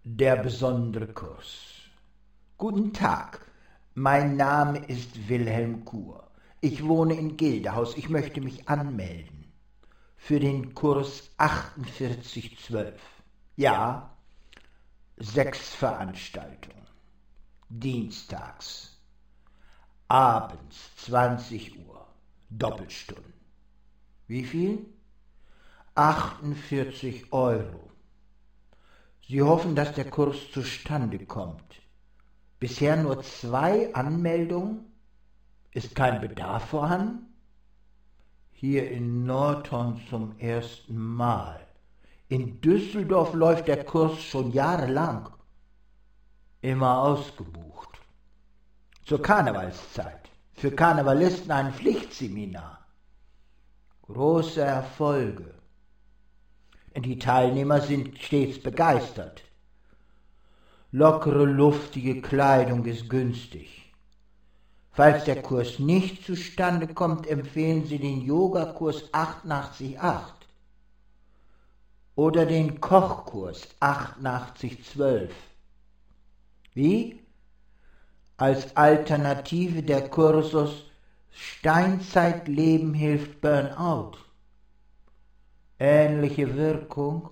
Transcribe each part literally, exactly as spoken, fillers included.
Der besondere Kurs. Guten Tag, mein Name ist Wilhelm Kur. Ich wohne in Gildehaus. Ich möchte mich anmelden. Für den Kurs achtundvierzig zwölf. Ja, sechs Veranstaltungen. Dienstags. Abends zwanzig Uhr. Doppelstunden. Wie viel? achtundvierzig Euro. Sie hoffen, dass der Kurs zustande kommt. Bisher nur zwei Anmeldungen? Ist kein Bedarf vorhanden? Hier in Norton zum ersten Mal. In Düsseldorf läuft der Kurs schon jahrelang. Immer ausgebucht. Zur Karnevalszeit. Für Karnevalisten ein Pflichtseminar. Große Erfolge. Die Teilnehmer sind stets begeistert. Lockere, luftige Kleidung ist günstig. Falls der Kurs nicht zustande kommt, empfehlen Sie den Yogakurs achtundachtzig acht oder den Kochkurs achtundachtzig zwölf. Wie? Als Alternative der Kursus Steinzeitleben hilft Burnout. Ähnliche Wirkung.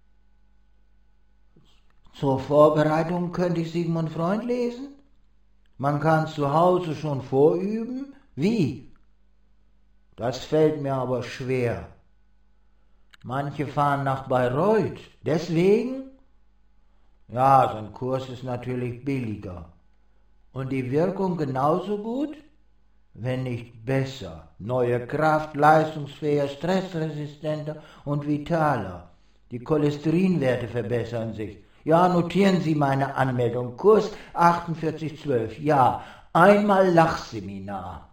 Zur Vorbereitung könnte ich Sigmund Freud lesen? Man kann zu Hause schon vorüben? Wie? Das fällt mir aber schwer. Manche fahren nach Bayreuth. Deswegen? Ja, so ein Kurs ist natürlich billiger. Und die Wirkung genauso gut? Wenn nicht besser. Neue Kraft, leistungsfähiger, stressresistenter und vitaler. Die Cholesterinwerte verbessern sich. Ja, notieren Sie meine Anmeldung. Kurs achtundvierzig zwölf. Ja, einmal Lachseminar.